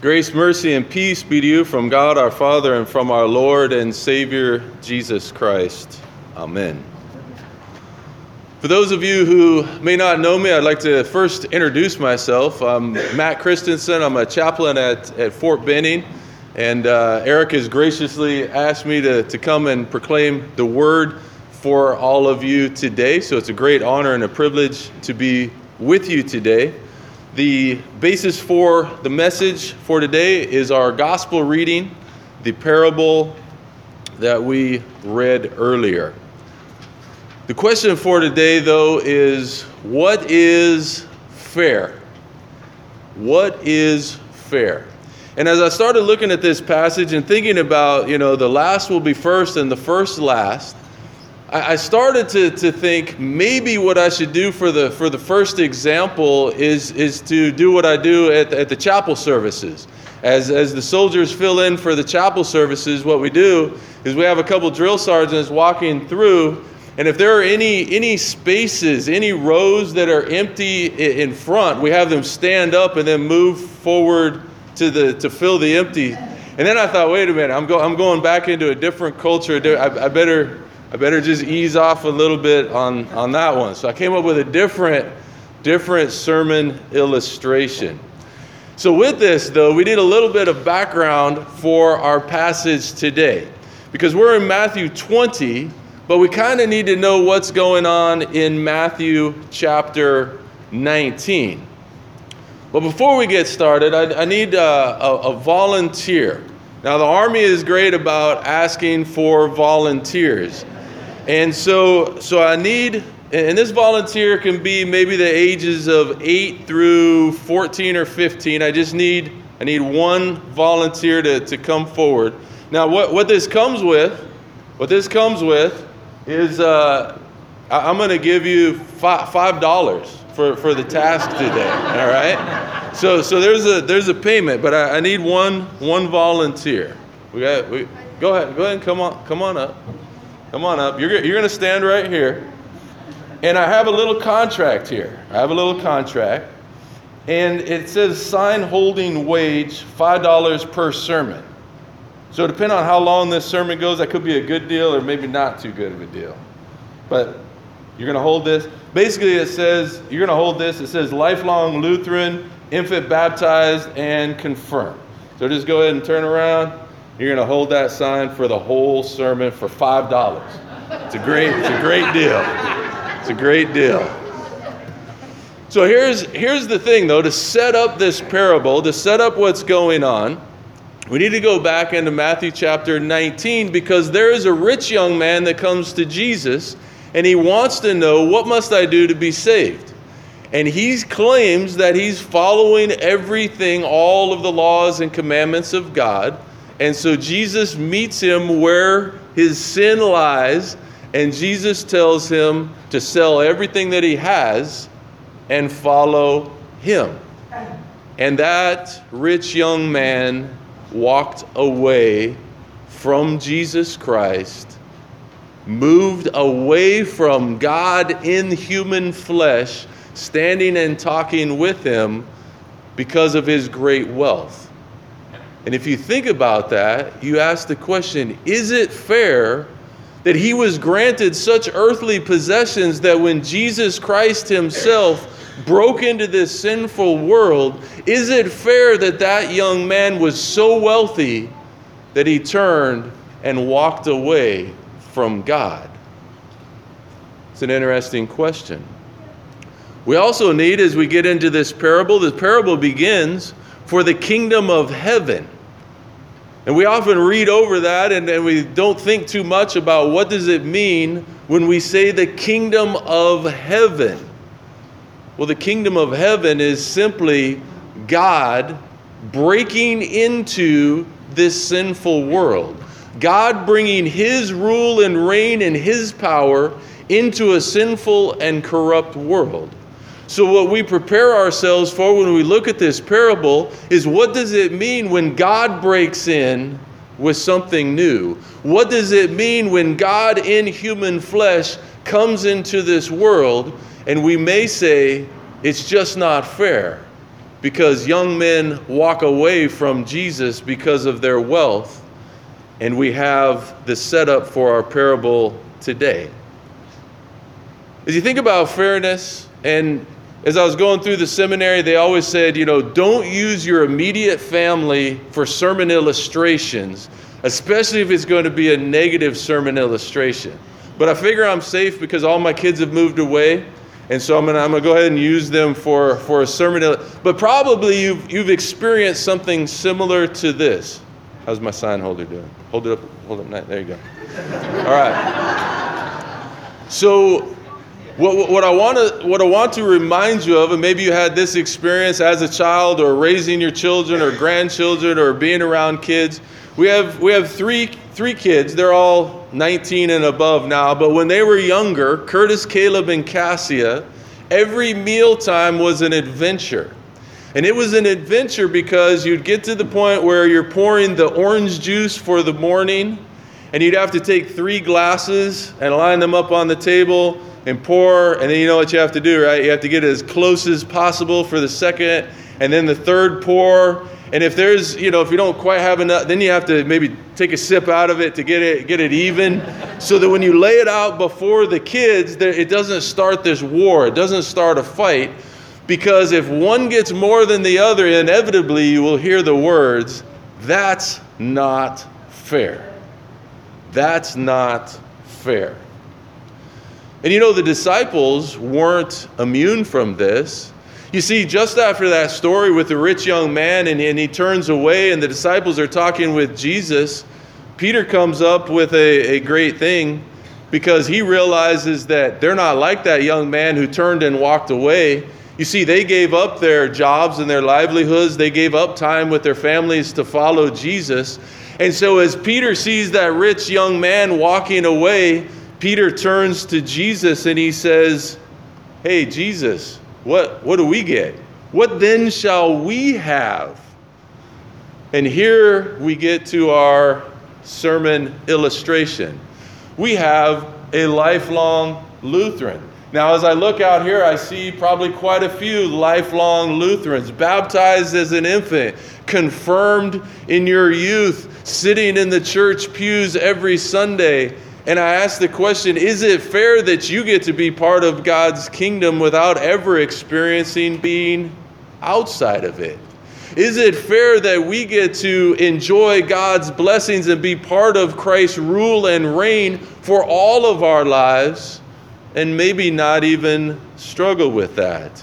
Grace, mercy, and peace be to you from God our Father and from our Lord and Savior Jesus Christ. Amen. For those of you who may not know me, I'd like to first introduce myself. I'm Matt Christensen. I'm a chaplain at Fort Benning, and Eric has graciously asked me to come and proclaim the word for all of you today. So it's a great honor and a privilege to be with you today. The basis for the message for today is our gospel reading, the parable that we read earlier. The question for today, though, is what is fair? What is fair? And as I started looking at this passage and thinking about, the last will be first and the first last, I started to think maybe what I should do for the first example is to do what I do at the chapel services. As the soldiers fill in for the chapel services, what we do is we have a couple drill sergeants walking through, and if there are any spaces, any rows that are empty in front, we have them stand up and then move forward to fill the empty. And then I thought, wait a minute, I'm going back into a different culture. I better just ease off a little bit on that one. So I came up with a different sermon illustration. So with this, though, we need a little bit of background for our passage today. Because we're in Matthew 20, but we kind of need to know what's going on in Matthew chapter 19. But before we get started, I need a volunteer. Now, the Army is great about asking for volunteers. And so I need, and this volunteer can be maybe the ages of 8 through 14 or 15. I need one volunteer to come forward. Now, what this comes with is I'm going to give you $5 for the task today. All right. So there's a payment, but I need one volunteer. Go ahead and come on up. Come on up. You're going to stand right here. And I have a little contract here. And it says sign holding wage $5 per sermon. So depending on how long this sermon goes, that could be a good deal or maybe not too good of a deal. But you're going to hold this. Basically, it says lifelong Lutheran, infant baptized, and confirmed. So just go ahead and turn around. You're going to hold that sign for the whole sermon for $5. It's a great deal. It's a great deal. So here's the thing, though. To set up this parable, to set up what's going on, we need to go back into Matthew chapter 19 because there is a rich young man that comes to Jesus and he wants to know, what must I do to be saved? And he claims that he's following everything, all of the laws and commandments of God. And so Jesus meets him where his sin lies, and Jesus tells him to sell everything that he has and follow him. And that rich young man walked away from Jesus Christ, moved away from God in human flesh, standing and talking with him because of his great wealth. And if you think about that, you ask the question, is it fair that he was granted such earthly possessions that when Jesus Christ himself broke into this sinful world, is it fair that that young man was so wealthy that he turned and walked away from God? It's an interesting question. We also need, as we get into this parable, the parable begins for the kingdom of heaven. And we often read over that and we don't think too much about what does it mean when we say the kingdom of heaven. Well, the kingdom of heaven is simply God breaking into this sinful world. God bringing his rule and reign and his power into a sinful and corrupt world. So what we prepare ourselves for when we look at this parable is, what does it mean when God breaks in with something new? What does it mean when God in human flesh comes into this world? And we may say, it's just not fair. because young men walk away from Jesus because of their wealth, and we have the setup for our parable today. As you think about fairness, and as I was going through the seminary, they always said, don't use your immediate family for sermon illustrations, especially if it's going to be a negative sermon illustration. But I figure I'm safe because all my kids have moved away. And so I'm gonna go ahead and use them for a sermon. But probably you've experienced something similar to this. How's my sign holder doing? Hold it up. There you go. All right. So what I want to remind you of, and maybe you had this experience as a child, or raising your children or grandchildren, or being around kids. We have three kids. They're all 19 and above now. But when they were younger, Curtis, Caleb, and Cassia, every mealtime was an adventure. And it was an adventure because you'd get to the point where you're pouring the orange juice for the morning, and you'd have to take 3 glasses and line them up on the table and pour. And then you know what you have to do, right? You have to get it as close as possible for the second, and then the third pour. And if there's, if you don't quite have enough, then you have to maybe take a sip out of it to get it even, so that when you lay it out before the kids, it doesn't start this war. It doesn't start a fight, because if one gets more than the other, inevitably you will hear the words, "That's not fair. That's not fair." And the disciples weren't immune from this. You see, just after that story with the rich young man, and he turns away, and the disciples are talking with Jesus, Peter comes up with a great thing, because he realizes that they're not like that young man who turned and walked away. You see, they gave up their jobs and their livelihoods. They gave up time with their families to follow Jesus. And so as Peter sees that rich young man walking away, Peter turns to Jesus and he says, "Hey, Jesus, what do we get? What then shall we have?" And here we get to our sermon illustration. We have a lifelong Lutheran. Now, as I look out here, I see probably quite a few lifelong Lutherans, baptized as an infant, confirmed in your youth, sitting in the church pews every Sunday. And I ask the question, is it fair that you get to be part of God's kingdom without ever experiencing being outside of it? Is it fair that we get to enjoy God's blessings and be part of Christ's rule and reign for all of our lives, and maybe not even struggle with that?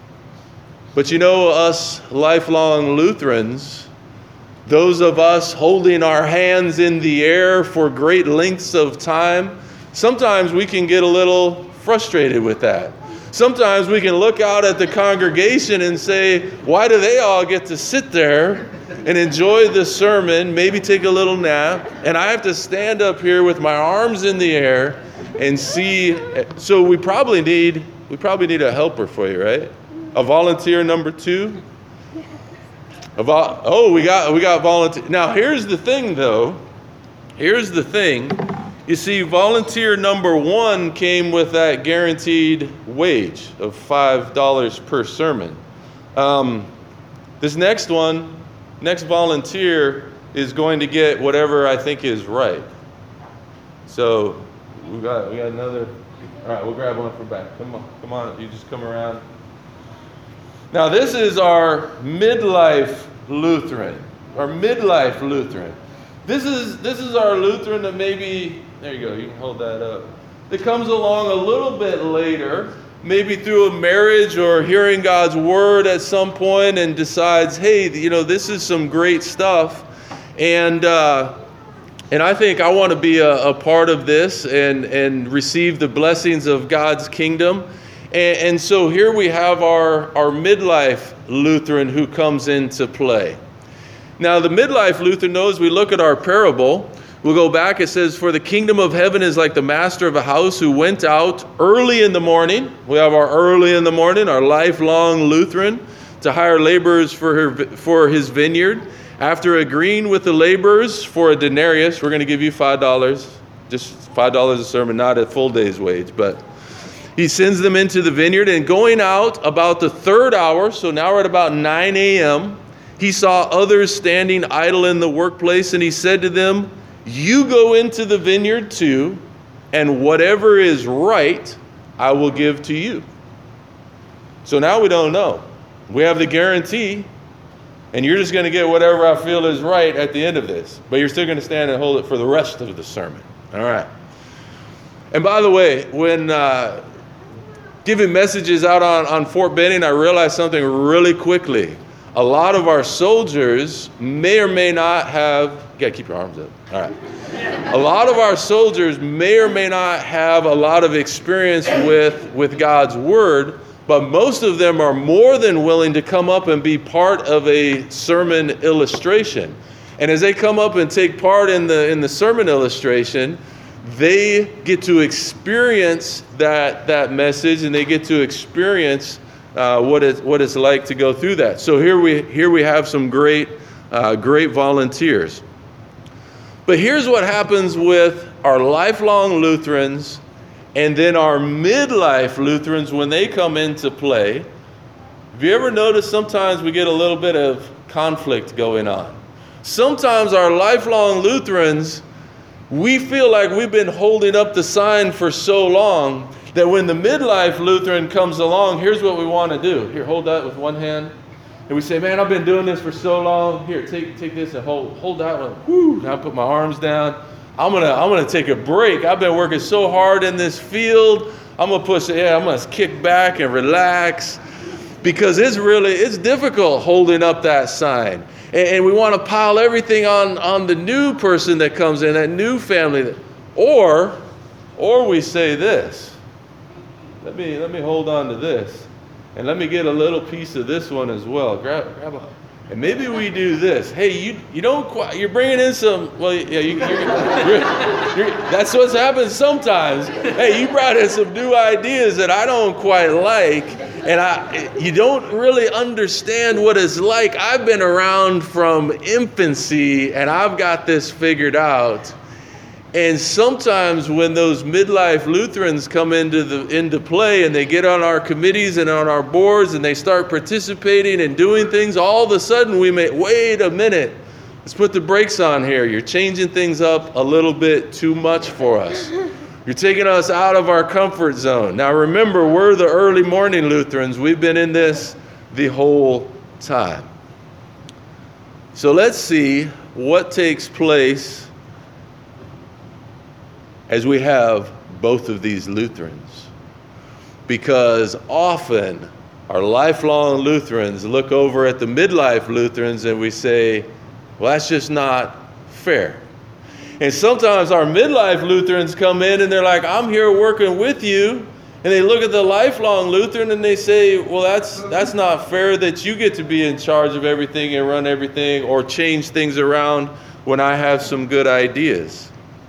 But us lifelong Lutherans, those of us holding our hands in the air for great lengths of time, sometimes we can get a little frustrated with that. Sometimes we can look out at the congregation and say, why do they all get to sit there and enjoy the sermon, maybe take a little nap, and I have to stand up here with my arms in the air and see? So we probably need a helper for you, right? A volunteer number 2. We got volunteer. Now here's the thing, though. Here's the thing. You see, volunteer number 1 came with that guaranteed wage of $5 per sermon. This next volunteer is going to get whatever I think is right. So we got another. All right, we'll grab one from back. Come on, you just come around. Now this is our midlife Lutheran. Our midlife Lutheran. This is our Lutheran that maybe, there you go, you can hold that up, that comes along a little bit later, maybe through a marriage or hearing God's word at some point, and decides, hey, this is some great stuff, and I think I want to be a part of this and receive the blessings of God's kingdom. And so here we have our midlife Lutheran who comes into play. Now, the midlife Lutheran knows, we look at our parable, we'll go back, it says, "For the kingdom of heaven is like the master of a house who went out early in the morning." We have our early in the morning, our lifelong Lutheran, to hire laborers for his vineyard. After agreeing with the laborers for a denarius, we're going to give you $5, just $5 a sermon, not a full day's wage, but He sends them into the vineyard, and going out about the third hour, so now we're at about 9 a.m., he saw others standing idle in the workplace, and he said to them, "You go into the vineyard too, and whatever is right, I will give to you." So now we don't know. We have the guarantee, and you're just going to get whatever I feel is right at the end of this. But you're still going to stand and hold it for the rest of the sermon. All right. And by the way, when giving messages out on Fort Benning, I realized something really quickly. A lot of our soldiers may or may not have, you gotta keep your arms up. All right. A lot of our soldiers may or may not have a lot of experience with God's word, but most of them are more than willing to come up and be part of a sermon illustration. And as they come up and take part in the sermon illustration, they get to experience that message, and they get to experience what it's like to go through that. So here we have some great volunteers. But here's what happens with our lifelong Lutherans and then our midlife Lutherans when they come into play. Have you ever noticed sometimes we get a little bit of conflict going on? Sometimes our lifelong Lutherans, we feel like we've been holding up the sign for so long that when the midlife Lutheran comes along, here's what we want to do. Here, hold that with one hand. And we say, "Man, I've been doing this for so long. Here, take this and hold that one." Whoo! Now I put my arms down. I'm gonna take a break. I've been working so hard in this field. I'm gonna kick back and relax, because it's difficult holding up that sign. And we want to pile everything on the new person that comes in, that new family. Or we say this. Let me hold on to this, and let me get a little piece of this one as well. Grab a, and maybe we do this. Hey, you don't quite. You're bringing in some. Well, yeah, that's what's happened sometimes. Hey, you brought in some new ideas that I don't quite like, and you don't really understand what it's like. I've been around from infancy, and I've got this figured out. And sometimes when those midlife Lutherans come into play, and they get on our committees and on our boards, and they start participating and doing things, all of a sudden we may, wait a minute, let's put the brakes on here. You're changing things up a little bit too much for us. You're taking us out of our comfort zone. Now remember, we're the early morning Lutherans. We've been in this the whole time. So let's see what takes place as we have both of these Lutherans. Because often our lifelong Lutherans look over at the midlife Lutherans and we say, well, that's just not fair. And sometimes our midlife Lutherans come in and they're like, I'm here working with you. And they look at the lifelong Lutheran and they say, well, that's not fair that you get to be in charge of everything and run everything or change things around when I have some good ideas.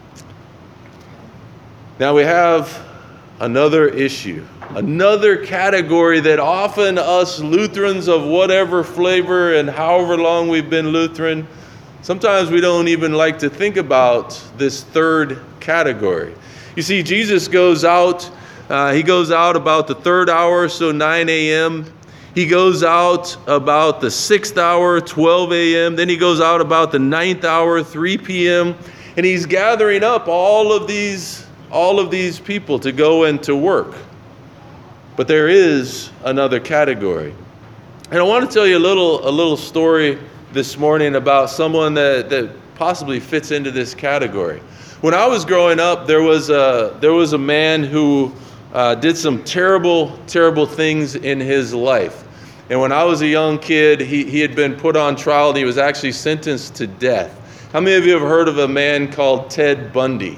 Now we have another issue, another category that often us Lutherans of whatever flavor and however long we've been Lutheran, sometimes we don't even like to think about this third category. You see, Jesus goes out, he goes out about the third hour, so 9 a.m. He goes out about the 6th hour, 12 a.m. Then he goes out about the 9th hour, 3 p.m. And he's gathering up all of these people to go and to work. But there is another category. And I want to tell you a little story this morning about someone that possibly fits into this category. When I was growing up, there was a man who did some terrible things in his life. And when I was a young kid, he had been put on trial and he was actually sentenced to death. How many of you have heard of a man called Ted Bundy?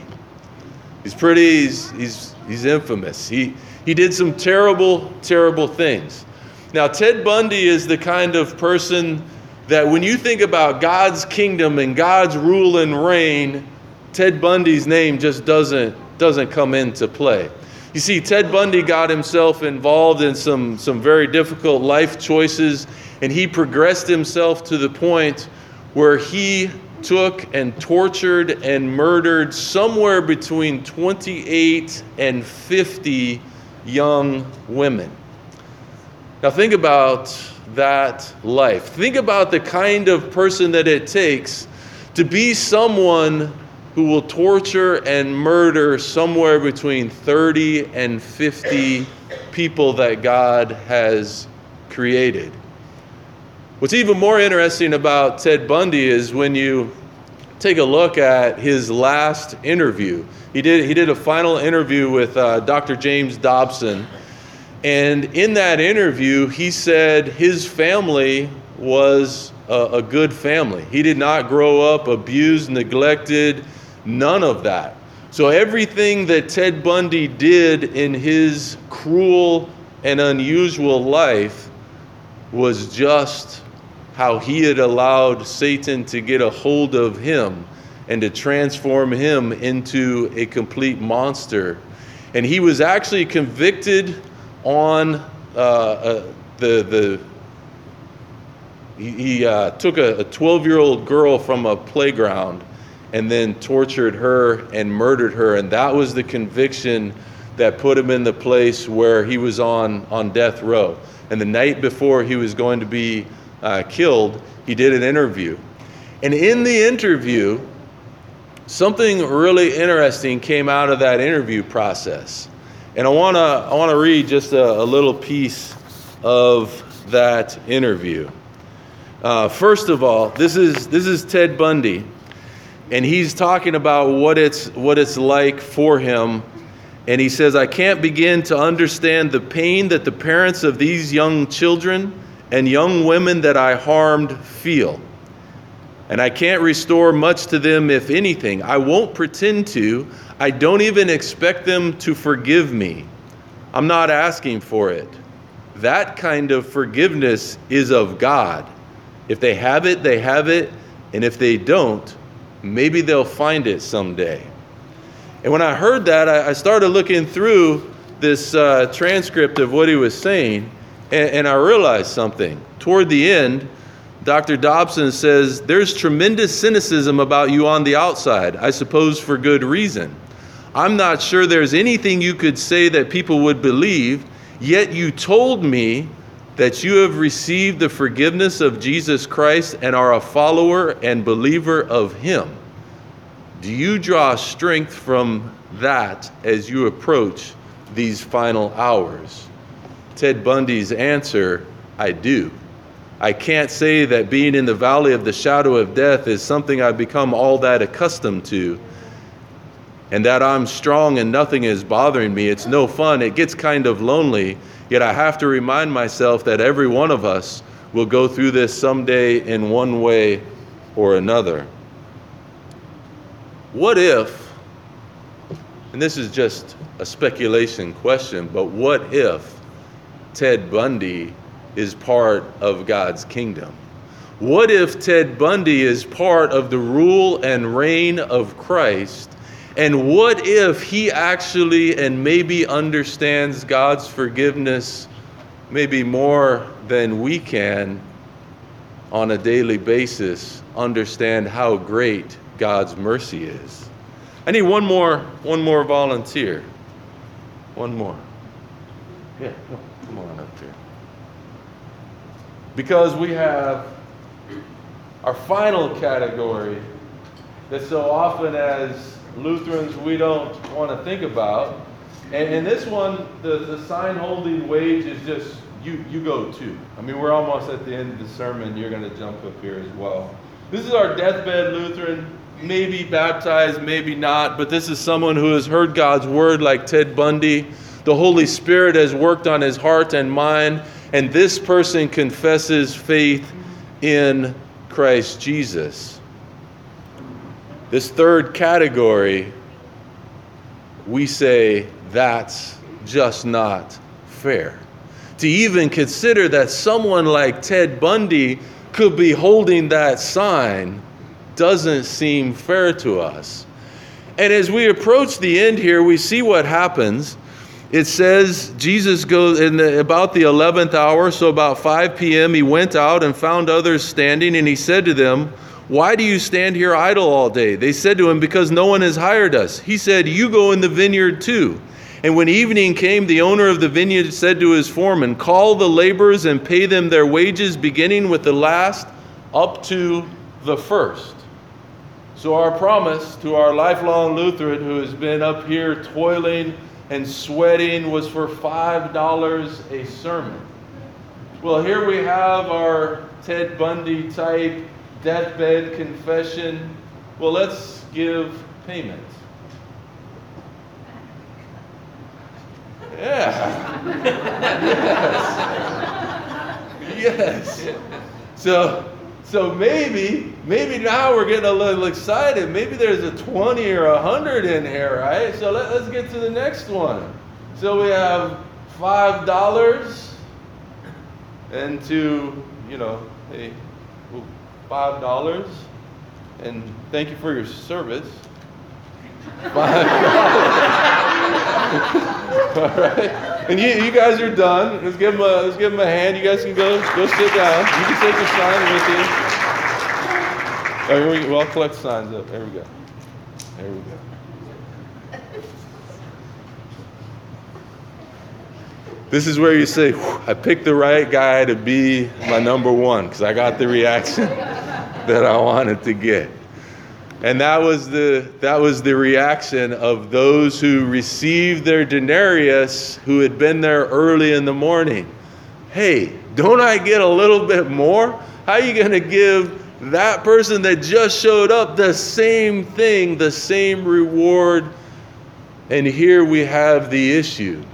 He's infamous. He did some terrible things. Now, Ted Bundy is the kind of person that when you think about God's kingdom and God's rule and reign, Ted Bundy's name just doesn't come into play. You see, Ted Bundy got himself involved in some very difficult life choices, and he progressed himself to the point where he took and tortured and murdered somewhere between 28 and 50 young women. Now think about that life. Think about the kind of person that it takes to be someone who will torture and murder somewhere between 30 and 50 people that God has created. What's even more interesting about Ted Bundy is when you take a look at his last interview. He did a final interview with Dr. James Dobson. And in that interview, he said his family was a good family. He did not grow up abused, neglected, none of that. So everything that Ted Bundy did in his cruel and unusual life was just how he had allowed Satan to get a hold of him and to transform him into a complete monster. And he was actually convicted on he took a 12-year-old girl from a playground and then tortured her and murdered her. And that was the conviction that put him in the place where he was on death row. And the night before he was going to be killed, he did an interview. And in the interview, something really interesting came out of that interview process. And I want to read just a little piece of that interview. First of all, this is Ted Bundy, and he's talking about what it's like for him. And he says, "I can't begin to understand the pain that the parents of these young children and young women that I harmed feel. And I can't restore much to them, if anything. I won't pretend to. I don't even expect them to forgive me. I'm not asking for it. That kind of forgiveness is of God. If they have it, they have it. And if they don't, maybe they'll find it someday." And when I heard that, I started looking through this transcript of what he was saying, and I realized something. Toward the end, Dr. Dobson says, "There's tremendous cynicism about you on the outside, I suppose for good reason. I'm not sure there's anything you could say that people would believe, yet you told me that you have received the forgiveness of Jesus Christ and are a follower and believer of him. Do you draw strength from that as you approach these final hours?" Ted Bundy's answer, "I do. I can't say that being in the valley of the shadow of death is something I've become all that accustomed to, and that I'm strong and nothing is bothering me. It's no fun. It gets kind of lonely, yet I have to remind myself that every one of us will go through this someday in one way or another." What if, and this is just a speculation question, but what if Ted Bundy is part of God's kingdom? What if Ted Bundy is part of the rule and reign of Christ? And what if he actually and maybe understands God's forgiveness maybe more than we can on a daily basis understand how great God's mercy is? I need one more volunteer. One more. Yeah, come on up here. Because we have our final category that so often as Lutherans we don't want to think about. And in this one, the sign holding wage is just, you go too. I mean, we're almost at the end of the sermon. You're going to jump up here as well. This is our deathbed Lutheran, maybe baptized, maybe not, but this is someone who has heard God's word like Ted Bundy. The Holy Spirit has worked on his heart and mind, and this person confesses faith in Christ Jesus. This third category, we say that's just not fair. To even consider that someone like Ted Bundy could be holding that sign doesn't seem fair to us. And as we approach the end here, we see what happens. It says Jesus goes about the 11th hour, so about 5 p.m., he went out and found others standing, and he said to them, "Why do you stand here idle all day?" They said to him, "Because no one has hired us." He said, "You go in the vineyard too." And when evening came, the owner of the vineyard said to his foreman, call the laborers and pay them their wages, beginning with the last up to the first. So our promise to our lifelong Lutheran who has been up here toiling and sweating was for $5 a sermon. Well, here we have our Ted Bundy type deathbed confession. Well, let's give payment. Yeah. Yes. So maybe now we're getting a little excited. Maybe there's a 20 or 100 in here, right? So let's get to the next one. So we have $5 and to, hey, $5 and thank you for your service. $5. All right. And you guys are done. Let's give them a hand. You guys can go sit down. You can take your sign with you. Well, I'll collect signs up. There we go. This is where you say, I picked the right guy to be my number one because I got the reaction that I wanted to get. And that was the reaction of those who received their denarius who had been there early in the morning. Hey, don't I get a little bit more? How are you going to give that person that just showed up the same thing, the same reward? And here we have the issue.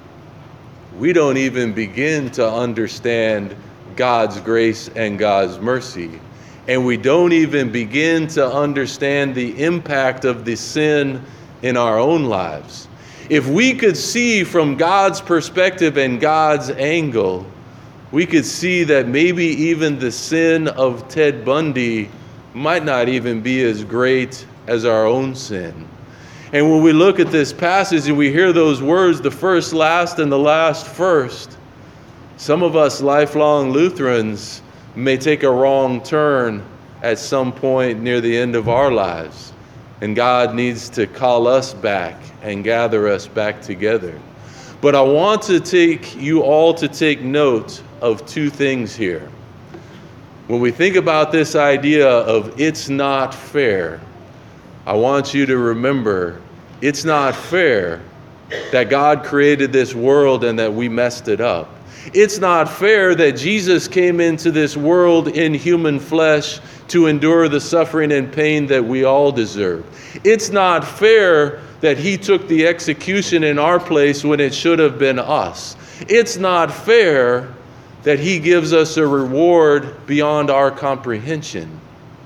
We don't even begin to understand God's grace and God's mercy. And we don't even begin to understand the impact of the sin in our own lives. If we could see from God's perspective and God's angle, we could see that maybe even the sin of Ted Bundy might not even be as great as our own sin. And when we look at this passage and we hear those words, the first last and the last first, some of us lifelong Lutherans may take a wrong turn at some point near the end of our lives. And God needs to call us back and gather us back together. But I want to take you all to take note of two things here. When we think about this idea of it's not fair, I want you to remember it's not fair that God created this world and that we messed it up. It's not fair that Jesus came into this world in human flesh to endure the suffering and pain that we all deserve. It's not fair that he took the execution in our place when it should have been us. It's not fair that he gives us a reward beyond our comprehension.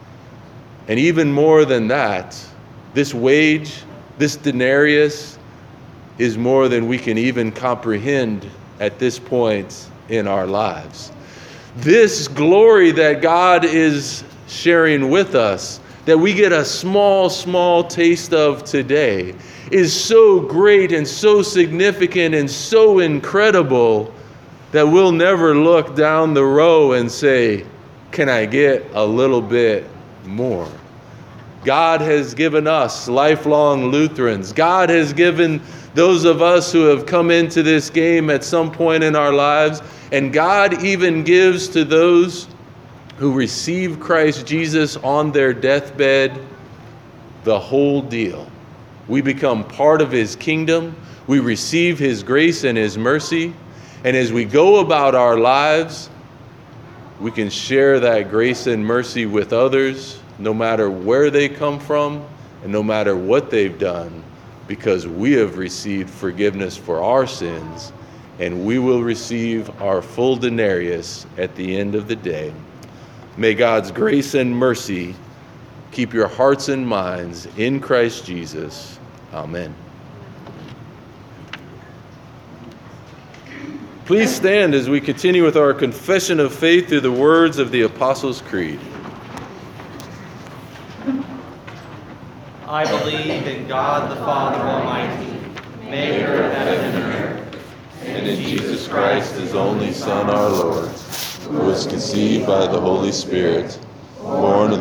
And even more than that, this wage, this denarius, is more than we can even comprehend at this point in our lives. This glory that God is sharing with us, that we get a small taste of today, is so great and so significant and so incredible that we'll never look down the row and say, can I get a little bit more? God has given us lifelong Lutherans. God has given those of us who have come into this game at some point in our lives, and God even gives to those who receive Christ Jesus on their deathbed the whole deal. We become part of his kingdom. We receive his grace and his mercy. And as we go about our lives, we can share that grace and mercy with others, no matter where they come from and no matter what they've done, because we have received forgiveness for our sins, and we will receive our full denarius at the end of the day. May God's grace and mercy keep your hearts and minds in Christ Jesus. Amen. Please stand as we continue with our confession of faith through the words of the Apostles' Creed. I believe in God the Father Almighty, maker of heaven and earth, and in Jesus Christ, his only Son, our Lord, who was conceived by the Holy Spirit, born of